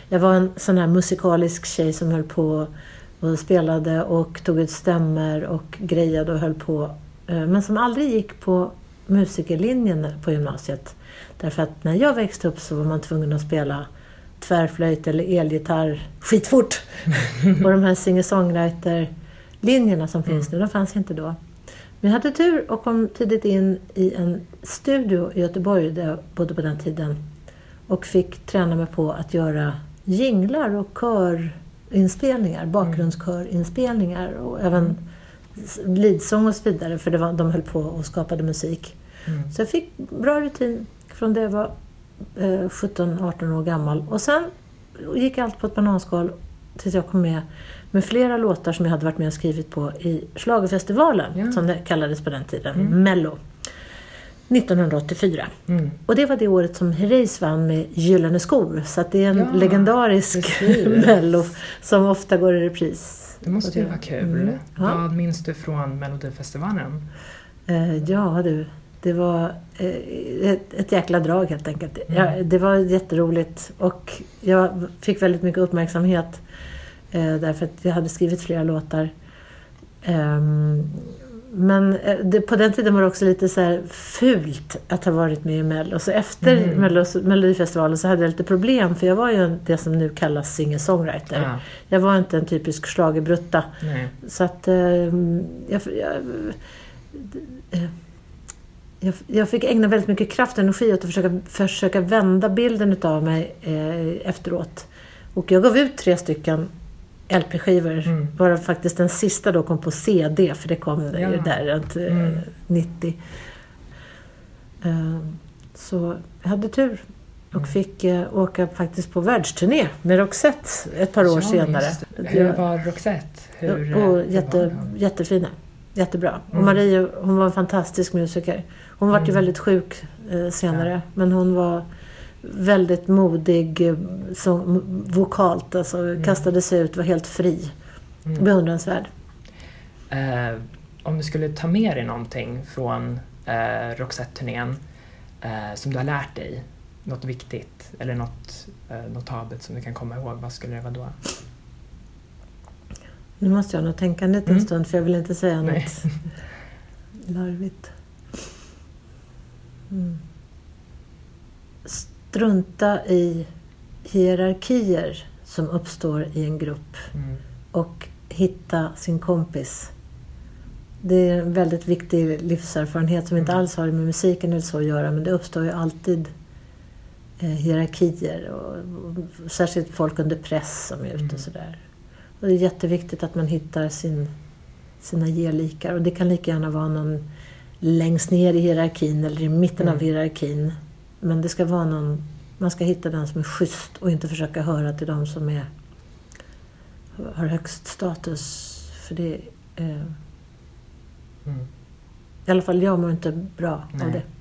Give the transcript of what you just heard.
Jag var en sån här musikalisk tjej som höll på och spelade och tog ut stämmer och grejade och höll på. Men som aldrig gick på musikerlinjen på gymnasiet. Därför att när jag växte upp så var man tvungen att spela tvärflöjt eller elgitarr skitfort. Och de här singer-songwriter-linjerna som finns nu, de fanns inte då. Men jag hade tur och kom tidigt in i en studio i Göteborg där jag bodde på den tiden. Och fick träna mig på att göra jinglar och körinspelningar, bakgrundskörinspelningar och även lidsång och så vidare, för de höll på och skapade musik. Så jag fick bra rutin från det jag var 17-18 år gammal. Och sen gick allt på ett bananskal tills jag kom med flera låtar som jag hade varit med och skrivit på i Schlagerfestivalen, som det kallades på den tiden, Mello, 1984. Och det var det året som Herreys vann med Gyllene skor. Så att det är en legendarisk Mello som ofta går i repris. Det måste ju vara kul. Vad minns du från Melodifestivalen? Det var ett jäkla drag helt enkelt. Det var jätteroligt och jag fick väldigt mycket uppmärksamhet därför att jag hade skrivit flera låtar. Men på den tiden var det också lite så här fult att ha varit med i Mello. Så efter Melodifestivalen så hade jag lite problem, för jag var ju det som nu kallas singer-songwriter. Jag var inte en typisk schlagerbrutta. Så att jag fick ägna väldigt mycket kraft och energi åt att försöka vända bilden av mig efteråt. Och jag gav ut 3 stycken LP-skivor. Bara faktiskt den sista då kom på CD, för det kom ju där runt 90. Så jag hade tur och fick åka faktiskt på världsturné med Roxette ett par år senare. Hur var Roxette? Jättefina. Jättebra. Och Marie, hon var en fantastisk musiker. Hon var ju väldigt sjuk senare, men hon var väldigt modig som vokalt, alltså kastade sig ut, var helt fri. Beundransvärd. Om du skulle ta med dig någonting från Roxette-turnén som du har lärt dig, något viktigt eller något notabelt som du kan komma ihåg, vad skulle det vara då? Nu måste jag nog tänka en liten stund, för jag vill inte säga något larvigt. Strunta i hierarkier som uppstår i en grupp och hitta sin kompis. Det är en väldigt viktig livserfarenhet som inte alls har med musiken eller så att göra, men det uppstår ju alltid hierarkier och särskilt folk under press som är ute och sådär. Och det är jätteviktigt att man hittar sina gelikar, och det kan lika gärna vara någon längst ner i hierarkin eller i mitten av hierarkin. Men det ska vara man ska hitta den som är schysst och inte försöka höra till de som har högst status. För det i alla fall jag mår inte bra av det.